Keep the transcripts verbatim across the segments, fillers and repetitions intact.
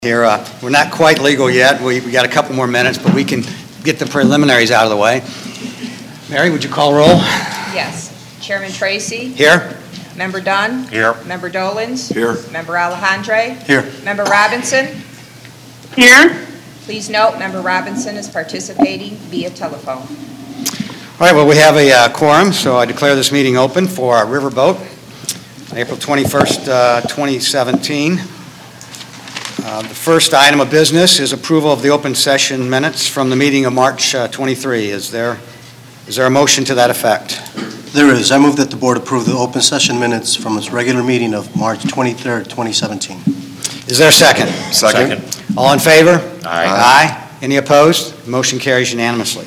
Here, uh, we're not quite legal yet. We, we got a couple more minutes, but we can get the preliminaries out of the way. Mary, would you call roll? Yes. Chairman Tracy? Here. Member Dunn? Here. Member Dolans? Here. Member Alejandre? Here. Member Robinson? Here. Please note, Member Robinson is participating via telephone. All right, well, we have a uh, quorum, so I declare this meeting open for our Riverboat on April twenty-first, uh, twenty seventeen. Uh, the first item of business is approval of the open session minutes from the meeting of March uh, twenty-third. Is there, is there a motion to that effect? There is. I move that the board approve the open session minutes from its regular meeting of March twenty-third, twenty seventeen. Is there a second? Second. All in favor? Aye. Aye. Any opposed? Motion carries unanimously.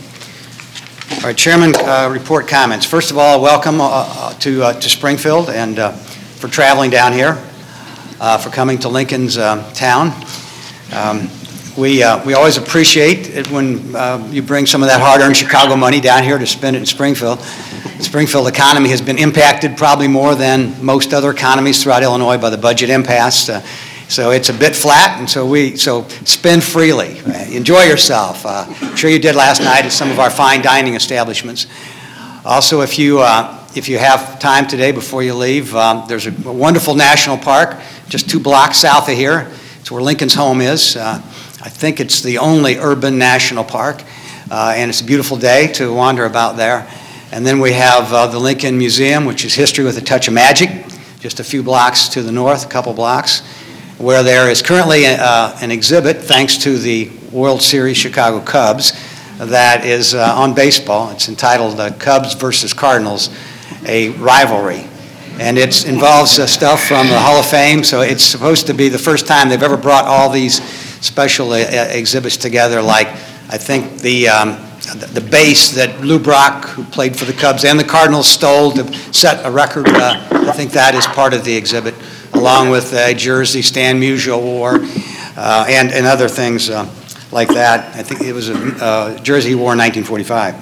All right, Chairman, uh, report comments. First of all, welcome uh, uh, to uh, to Springfield and uh, for traveling down here. Uh, for coming to Lincoln's uh, town. Um, we, uh, we always appreciate it when uh, you bring some of that hard-earned Chicago money down here to spend it in Springfield. The Springfield economy has been impacted probably more than most other economies throughout Illinois by the budget impasse. Uh, so it's a bit flat, and so we so spend freely. Uh, enjoy yourself. Uh, I'm sure you did last night at some of our fine dining establishments. Also, if you uh, if you have time today before you leave, um, there's a, a wonderful national park just two blocks south of here. It's where Lincoln's home is. Uh, I think it's the only urban national park, uh, and it's a beautiful day to wander about there. And then we have uh, the Lincoln Museum, which is history with a touch of magic, just a few blocks to the north, a couple blocks, where there is currently a, uh, an exhibit, thanks to the World Series Chicago Cubs, that is uh, on baseball. It's entitled uh, Cubs versus Cardinals, a rivalry. And it involves uh, stuff from the Hall of Fame, so it's supposed to be the first time they've ever brought all these special uh, exhibits together, like I think the, um, the the base that Lou Brock, who played for the Cubs and the Cardinals, stole to set a record. Uh, I think that is part of the exhibit, along with a jersey Stan Musial wore uh, and, and other things uh, like that. I think it was a uh, jersey he wore in nineteen forty-five.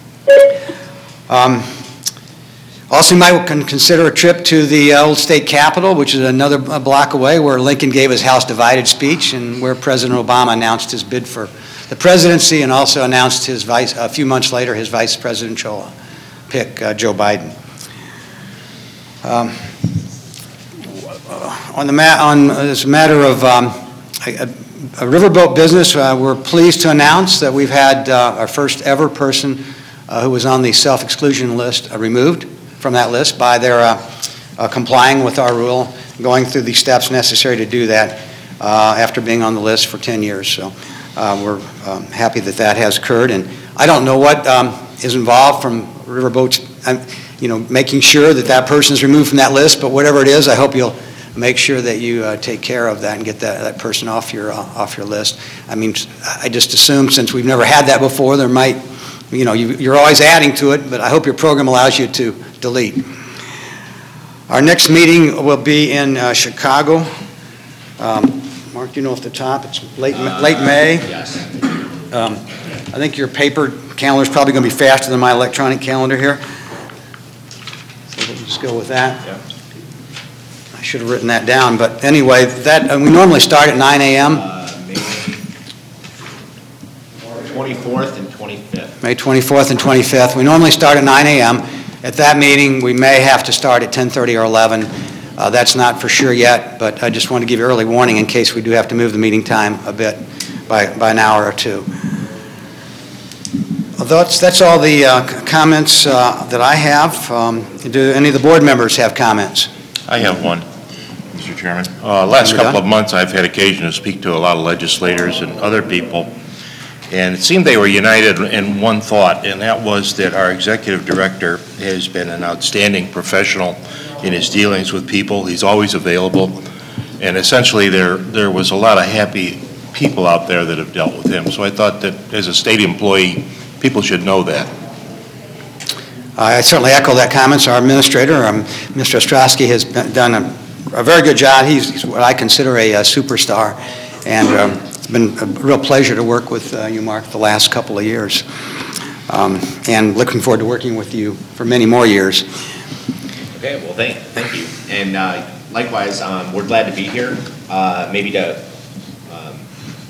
Um, Also, you might consider a trip to the uh, old state capitol, which is another block away, where Lincoln gave his House Divided speech and where President Obama announced his bid for the presidency and also announced his vice, a few months later, his vice presidential pick, uh, Joe Biden. Um, on, the ma- on this matter of um, a, a riverboat business, uh, we're pleased to announce that we've had uh, our first ever person uh, who was on the self-exclusion list uh, removed from that list by their uh, uh, complying with our rule, going through the steps necessary to do that uh, after being on the list for ten years. So uh, we're um, happy that that has occurred. And I don't know what um, is involved from riverboats, um, you know, making sure that that person is removed from that list, but whatever it is, I hope you'll make sure that you uh, take care of that and get that, that person off your, uh, off your list. I mean, I just assume since we've never had that before, there might, you know, you, you're always adding to it, but I hope your program allows you to delete. Our next meeting will be in uh, Chicago. Um, Mark, do you know off the top? It's late, uh, late May. Yes. Um, I think your paper calendar is probably going to be faster than my electronic calendar here. So we'll just go with that. Yep. I should have written that down, but anyway, that uh, we normally start at nine a.m. Uh, May twenty-fourth and twenty-fifth. May twenty-fourth and twenty-fifth. We normally start at nine a.m. At that meeting, we may have to start at ten thirty or eleven. Uh, that's not for sure yet, but I just want to give you early warning in case we do have to move the meeting time a bit by, by an hour or two. Although that's, that's all the uh, comments uh, that I have. Um, do any of the board members have comments? I have one, Mister Chairman. Uh, last You're couple done? of months, I've had occasion to speak to a lot of legislators and other people, and it seemed they were united in one thought, and that was that our executive director has been an outstanding professional in his dealings with people. He's always available, and essentially there there was a lot of happy people out there that have dealt with him. So I thought that as a state employee, people should know that. I certainly echo that comments. Our administrator, um, Mister Ostrowski, has been, done a, a very good job. He's, he's what I consider a, a superstar, and um, it's been a real pleasure to work with uh, you, Mark, the last couple of years, um, and looking forward to working with you for many more years. Okay, well, thank, thank you. And uh, likewise, um, we're glad to be here, uh, maybe to uh,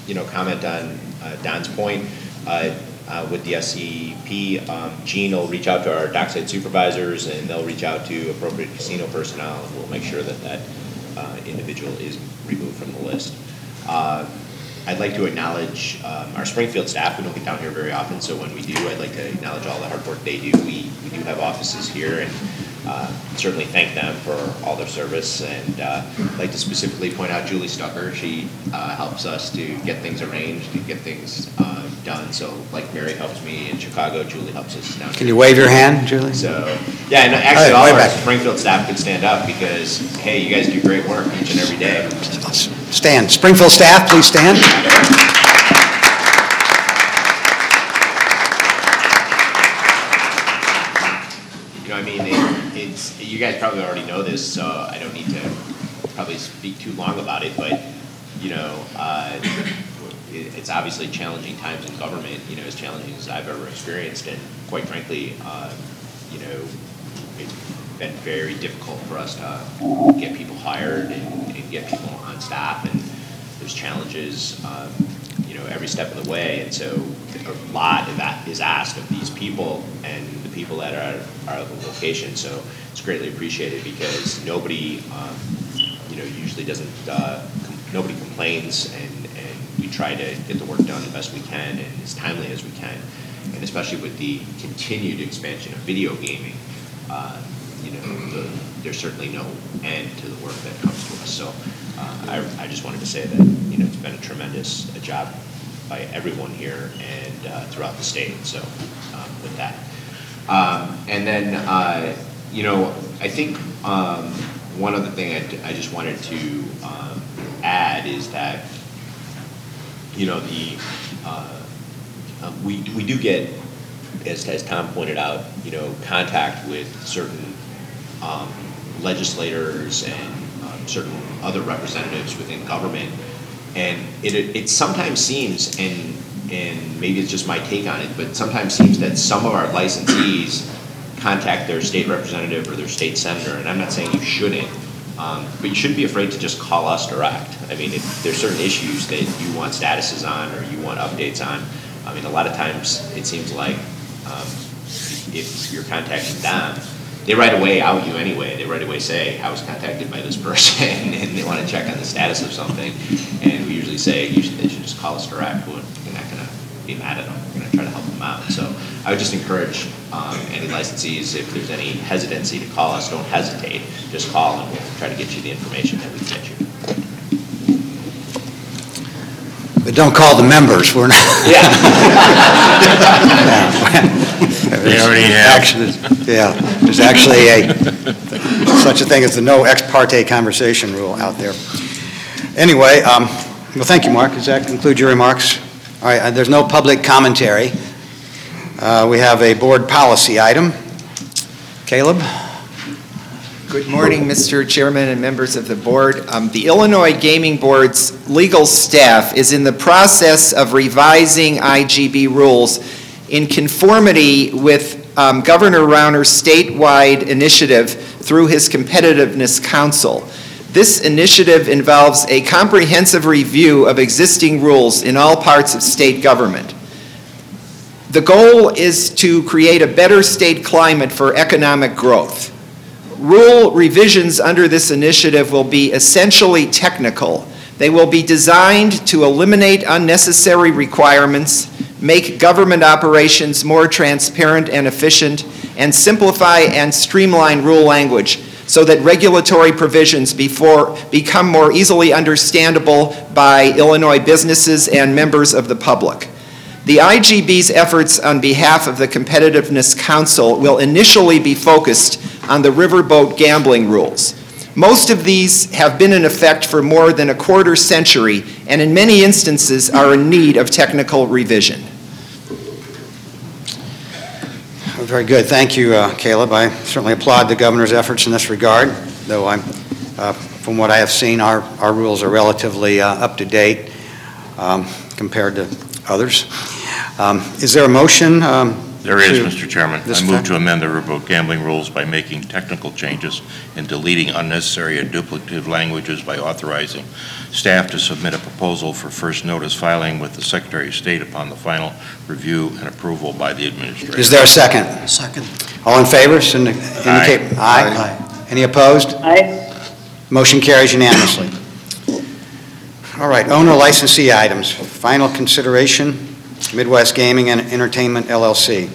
you know, comment on uh, Don's point. Uh, uh, with the S C P, um, Gene will reach out to our dockside supervisors, and they'll reach out to appropriate casino personnel, and we'll make sure that that uh, individual is removed from the list. Uh, I'd like to acknowledge um, our Springfield staff. We don't get down here very often, so when we do, I'd like to acknowledge all the hard work they do. We, we do have offices here, and uh, certainly thank them for all their service. And uh, I'd like to specifically point out Julie Stucker. She uh, helps us to get things arranged and get things uh, done. So like Mary helps me in Chicago, Julie helps us down here. Can you wave your hand, Julie? So, yeah, and actually All all right, our way back. Springfield staff could stand up because, hey, you guys do great work each and every day. Stand. Springfield staff, please stand. You know, I mean, it, it's, you guys probably already know this, so I don't need to probably speak too long about it, but, you know, uh, it, it's obviously challenging times in government, you know, as challenging as I've ever experienced, and quite frankly, uh, you know, it's been very difficult for us to get people hired and, and get people on staff, and there's challenges, um, you know, every step of the way, and so a lot of that is asked of these people and the people that are, are at the location, so it's greatly appreciated because nobody, um, you know, usually doesn't, uh, com nobody complains, and, and we try to get the work done the best we can and as timely as we can, and especially with the continued expansion of video gaming, uh, you know, the, there's certainly no end to the work that comes to us. So uh, I, I just wanted to say that, you know, it's been a tremendous a job by everyone here and uh, throughout the state. So um, with that. Um, and then, uh, you know, I think um, one other thing I, I just wanted to um, add is that, you know, the uh, uh, we, we do get, as, as Tom pointed out, you know, contact with certain Um, legislators and um, certain other representatives within government, and it, it, it sometimes seems, and and maybe it's just my take on it, but sometimes seems that some of our licensees contact their state representative or their state senator, and I'm not saying you shouldn't, um, but you shouldn't be afraid to just call us direct. I mean, if there's certain issues that you want statuses on or you want updates on, I mean, a lot of times it seems like um, if you're contacting them, they right away out you anyway. They right away say, I was contacted by this person and they want to check on the status of something. And we usually say, usually they should just call us direct. We're not going to be mad at them. We're going to try to help them out. So I would just encourage um, any licensees, if there's any hesitancy to call us, don't hesitate. Just call and we'll try to get you the information that we can get you. But don't call the members. We're not. Yeah. They already have. Actually, yeah, there's actually a, such a thing as the no ex parte conversation rule out there. Anyway, um, well, thank you, Mark. Does that conclude your remarks? All right, uh, there's no public commentary. Uh, we have a board policy item. Caleb? Good morning, Mister Chairman and members of the board. Um, the Illinois Gaming Board's legal staff is in the process of revising I G B rules in conformity with um, Governor Rauner's statewide initiative through his Competitiveness Council. This initiative involves a comprehensive review of existing rules in all parts of state government. The goal is to create a better state climate for economic growth. Rule revisions under this initiative will be essentially technical. They will be designed to eliminate unnecessary requirements, make government operations more transparent and efficient, and simplify and streamline rule language so that regulatory provisions before become more easily understandable by Illinois businesses and members of the public. The I G B's efforts on behalf of the Competitiveness Council will initially be focused on the riverboat gambling rules. Most of these have been in effect for more than a quarter century and in many instances are in need of technical revision. Very good. Thank you, uh, Caleb. I certainly applaud the governor's efforts in this regard, though I'm, uh, from what I have seen, our, our rules are relatively uh, up to date um, compared to others. Um, is there a motion um, There is, to Mister Chairman. this I move effect? to amend the riverboat gambling rules by making technical changes and deleting unnecessary and duplicative languages by authorizing staff to submit a proposal for first notice filing with the Secretary of State upon the final review and approval by the administrator. Is there a second? Second. All in favor, sindi- indicate. Aye. Aye. Any opposed? Aye. Motion carries unanimously. All right, owner licensee items. Final consideration, Midwest Gaming and Entertainment L L C.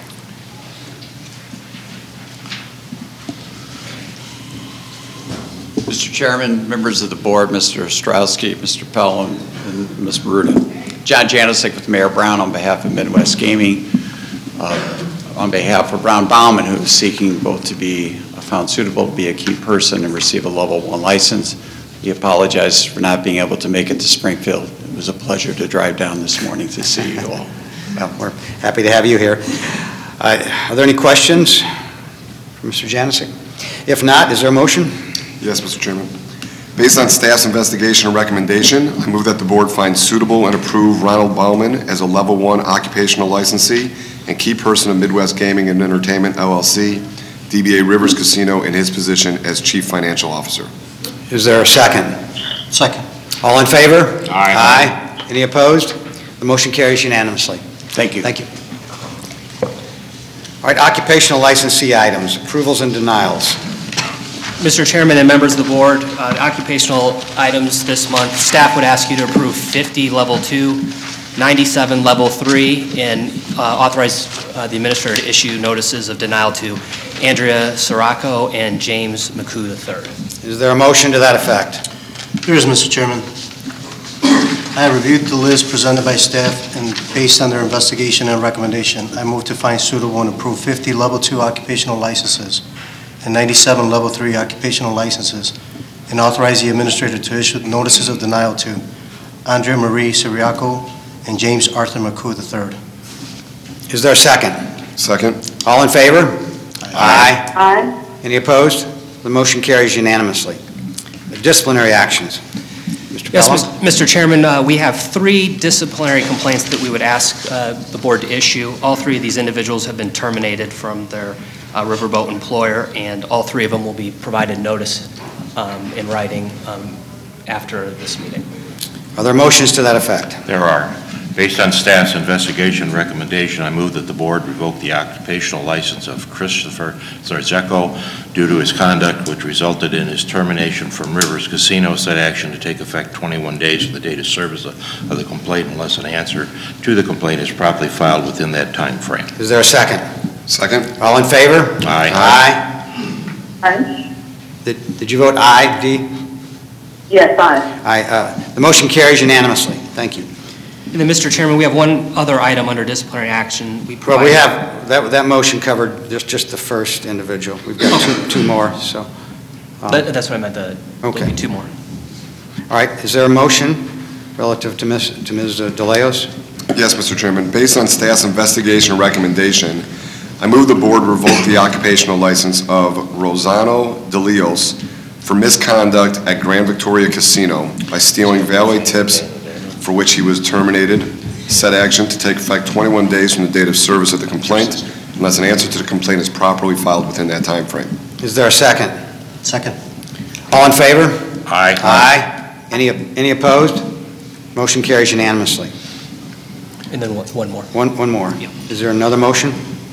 Mister Chairman, members of the board, Mister Ostrowski, Mister Pell, and Miz Maruda. John Janusik with Mayor Brown on behalf of Midwest Gaming, uh, on behalf of Brown Bauman, who is seeking both to be found suitable to be a key person and receive a level one license. He apologizes for not being able to make it to Springfield. It was a pleasure to drive down this morning to see you all. Well, we're happy to have you here. Uh, Are there any questions for Mister Janusik? If not, is there a motion? Yes, Mister Chairman. Based on staff's investigation and recommendation, I move that the board find suitable and approve Ronald Bauman as a level one occupational licensee and key person of Midwest Gaming and Entertainment L L C, D B A Rivers Casino, in his position as chief financial officer. Is there a second? Second. All in favor? Aye. Aye. Any opposed? The motion carries unanimously. Thank you. Thank you. All right, occupational licensee items, approvals and denials. Mister Chairman and members of the board, uh, the occupational items this month, staff would ask you to approve fifty level two, ninety-seven level three, and uh, authorize uh, the administrator to issue notices of denial to Andrea Sirocco and James McCoo the third. Is there a motion to that effect? There is, Mister Chairman. I have reviewed the list presented by staff, and based on their investigation and recommendation, I move to find suitable and approve fifty level two occupational licenses and ninety-seven level three occupational licenses, and authorize the administrator to issue notices of denial to Andrea Marie Siriaco and James Arthur McCoo the third. Is there a second? Second. All in favor? Aye. Aye. Any opposed? The motion carries unanimously. Disciplinary actions. Mister Yes, Pelham? Mis- Mister Chairman, uh, we have three disciplinary complaints that we would ask uh, the board to issue. All three of these individuals have been terminated from their uh, riverboat employer, and all three of them will be provided notice um, in writing um, after this meeting. Are there motions to that effect? There are. Based on staff's investigation and recommendation, I move that the board revoke the occupational license of Christopher Zarzeko due to his conduct which resulted in his termination from Rivers Casino. Said action to take effect twenty-one days from the date of service of of the complaint unless an answer to the complaint is properly filed within that time frame. Is there a second? Second. All in favor? Aye. Aye. Aye. Did did you vote aye, Dee? Yes, aye. Aye. uh, The motion carries unanimously. Thank you. And then, Mister Chairman, we have one other item under disciplinary action. We Well, provide. we have, that that motion covered just just the first individual. We've got two two more, so. um, That- That's what I meant, the, there'll Okay. be two more. All right, is there a motion relative to Miz to Miz DeLeos? Yes, Mister Chairman. Based on staff's investigation and recommendation, I move the board revoke the occupational license of Rosano DeLeos for misconduct at Grand Victoria Casino by stealing valet tips for which he was terminated. Said action to take effect twenty-one days from the date of service of the complaint unless an answer to the complaint is properly filed within that time frame. Is there a second? Second. All in favor? Aye. Aye. Any any opposed? Motion carries unanimously. And then one one more. One one more. Yep. Is there another motion?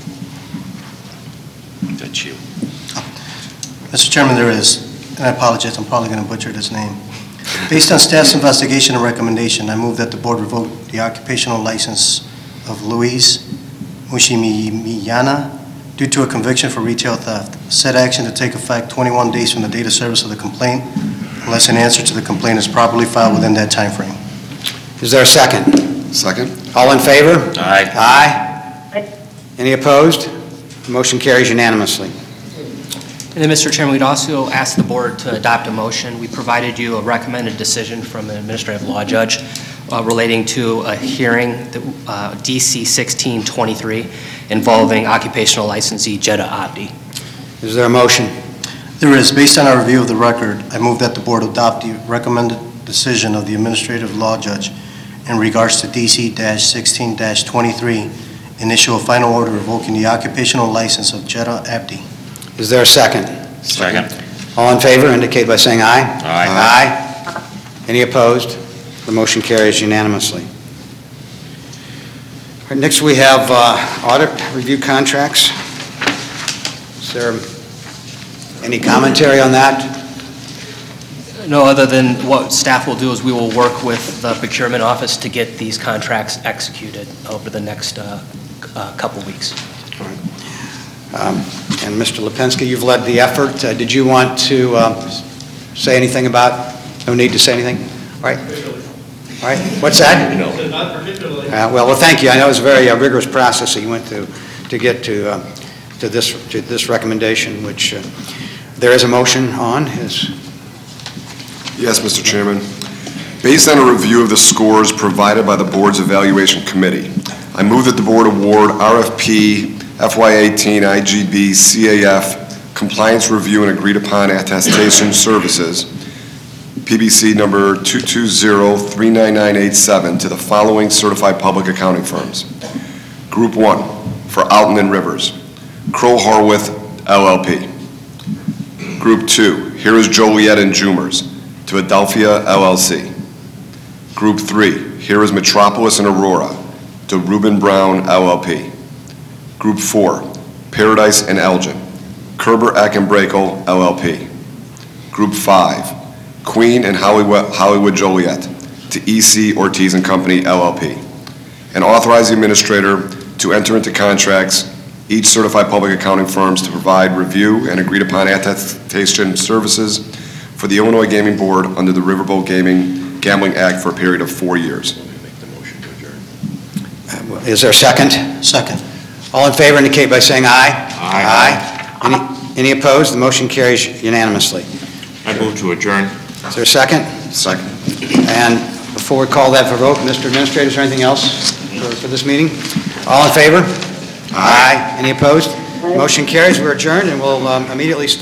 That's you. Mister Chairman, there is, and I apologize, I'm probably going to butcher this name. Based on staff's investigation and recommendation, I move that the board revoke the occupational license of Luis Mushimiyana due to a conviction for retail theft. Said action to take effect twenty-one days from the date of service of the complaint unless an answer to the complaint is properly filed within that time frame. Is there a second? Second. All in favor? Aye. Aye. Aye. Any opposed? Motion carries unanimously. And then, Mister Chairman, we'd also ask the board to adopt a motion. We provided you a recommended decision from an administrative law judge uh, relating to a hearing, that, uh, D C sixteen twenty-three, involving occupational licensee Jeddah Abdi. Is there a motion? There is. Based on our review of the record, I move that the board adopt the recommended decision of the administrative law judge in regards to D C sixteen twenty-three and issue a final order revoking the occupational license of Jetta Abdi. Is there a second? Second. All in favor indicate by saying aye. Aye. Aye. Any opposed? The motion carries unanimously. All right, next we have uh, audit review contracts. Is there any commentary on that? No, other than what staff will do is we will work with the procurement office to get these contracts executed over the next uh, uh, couple weeks. Um, And Mister Lipinski, you've led the effort. Uh, Did you want to um, say anything about, no need to say anything? All right. All right. What's that? Not particularly. Uh, Well, well, thank you. I know it was a very uh, rigorous process that you went through to get to um, to this to this recommendation, which uh, there is a motion on. Is Yes, Mister Chairman. Based on a review of the scores provided by the Board's Evaluation Committee, I move that the Board award R F P F Y eighteen I G B C A F Compliance Review and Agreed Upon Attestation Services, P B C number two two zero three nine nine eight seven, to the following certified public accounting firms. Group one, for Alton and Rivers, Crow Horwath L L P. Group two, here is Joliet and Jumers, to Adelphia L L C. Group three, here is Metropolis and Aurora, to Reuben Brown L L P. Group four, Paradise and Elgin, Kerber Eck and Brakel L L P. Group five, Queen and Hollywood, Hollywood Joliet, to E C Ortiz and Company L L P. And authorize the administrator to enter into contracts each certified public accounting firms to provide review and agreed upon attestation services for the Illinois Gaming Board under the Riverboat Gaming Gambling Act for a period of four years. is there a second? Second. All in favor indicate by saying aye. Aye. Aye. Any, any opposed? The motion carries unanimously. I move to adjourn. Is there a second? Second. And before we call that for vote, Mister Administrator, is there anything else for, for this meeting? All in favor? Aye. Any opposed? Motion carries. We're adjourned, and we'll um, immediately start.